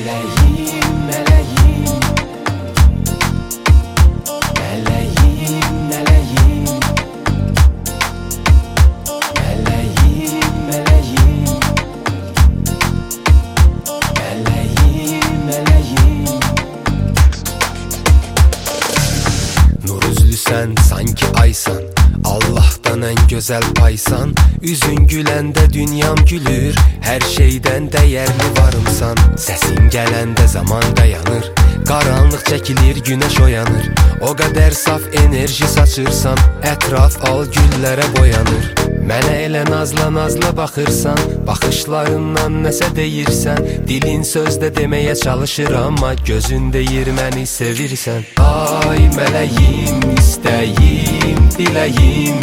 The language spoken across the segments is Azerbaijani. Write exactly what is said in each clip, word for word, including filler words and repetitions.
Mələyim, mələyim, mələyim, mələyim, mələyim, mələyim, mələyim, mələyim. Nur üzlüsən, sanki aysan, Allah'tan en güzel paysan. Üzün güləndə dünyam gülür, her şeyden değerli varımsan. Səsin gələndə zaman dayanır, qaranlıq çəkilir, güneş oyanır. O qədər saf enerji saçırsan, ətraf al güllərə boyanır. Mənə elə nazla nazla baxırsan, baxışlarından nəsə deyirsən. Dilin sözdə deməyə çalışır, amma gözün deyir məni sevirsən. Ay mələyim, istəyim, diləyim,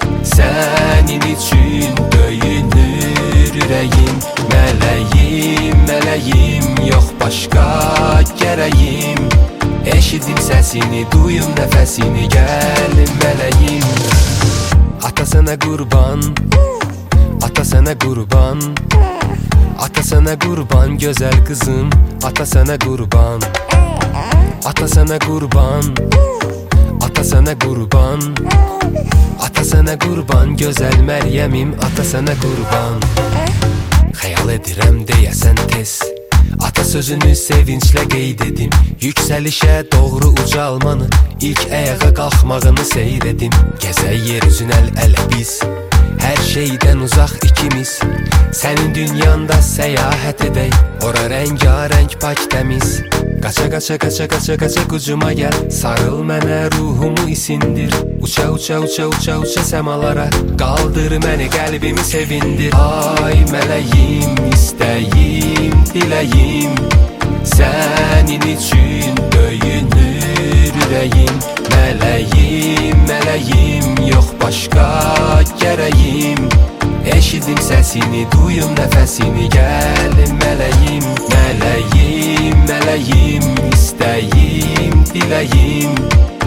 sənin üçün döyünür ürəyim. Mələyim, mələyim, yox başqa gərəyim. Eşidim səsini, duyum nəfəsini, gəlim mələyim. Ata sənə qurban, ata sənə qurban, ata sənə qurban, gözəl qızım, ata sənə qurban. Ata sənə qurban, ata sənə qurban, ata sənə qurban, gözəl Məryəmim, ata sənə qurban. Xəyal edirəm deyəsən tez, ata sözünü sevinclə qeyd edim. Yüksəlişə doğru ucalmanı, ilk ayağa qalxmağını seyr edim. Gəzək yer üzün əl-ələ biz, hər şeydən uzaq ikimiz. Sənin dünyanda səyahət edək, ora rəngarəng pak təmiz. Qaça qaça qaça qaça qaça qucuma gəl, sarıl mənə, ruhumu isindir. Uça uça uça uça uça səmalara, qaldır məni, qəlbimi sevindir. Ay mələyim, istəyim, diləyim, sənin üçün döyünür ürəyim. Mələyim, mələyim, yox başqa gərəyim. Eşidim səsini, duyum nəfəsini, gəlim mələyim. Mələyim, mələyim, istəyim, diləyim,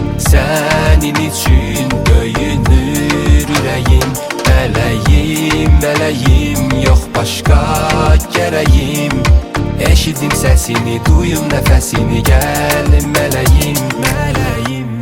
sənin üçün döyünür ürəyim. Mələyim, mələyim, yox başqa gərəyim. Eşidim səsini, duyum nəfəsini, gəlim mələyim, mələyim.